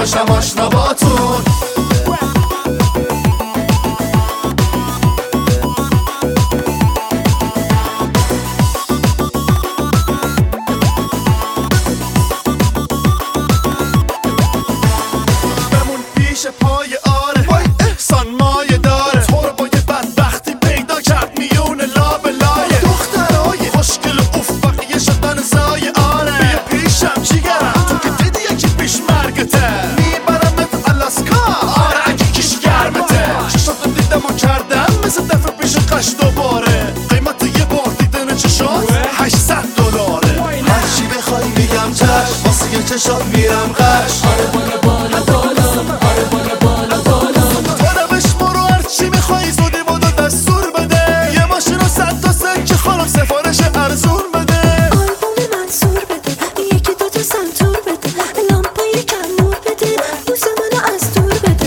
بشم آشنا باتون. بمون پیش پای آره وای احسان مایه داره، تو رو با یه بدبختی پیدا کرد میون لابلایه. دخترای خوشگل افقیه شدن زای آره، بیا پیشم جیگرم تو که دیدی یکی پیش مرگته، میبرمت الاسکا آره اگه کیش گرمته. چشاتو دیدم و کردم مثل دفعه پیش قش دوباره، قیمت یه بار دیدن چشات $800. هرچی بخوای میگم چشم، واسه یه چشات میرم قش. سفارش ارزون بده، آلبوم منصور بده، یکی دوتا سنتور بده، لامپای کم نور بده، بوس منو از دور بده.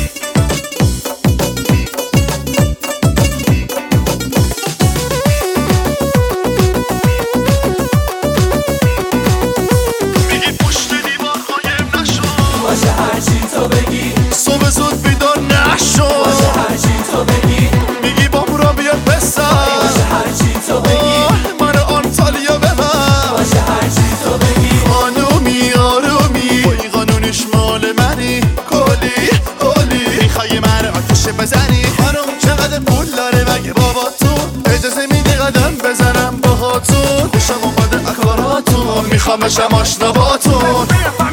میگی پشت دیوار قایم نشو، باشه هرچی تو بگی، صبح زود بیدار نشو، باشه هرچی تو بگی، میگی بام را بیار پسر، باشه هرچی تو بگی، منو آنتالیا ببر، باشه هرچی تو بگی. خانومی آرومی بایی قانونش مال منی، کلی اولی میخوای من آتش بزنی. خانم چقدر پول داره بگه باباتون، اجازه میدی قدم بزنم باهاتون، بشم اومده اکاراتون، میخوام بشم آشنا باتون.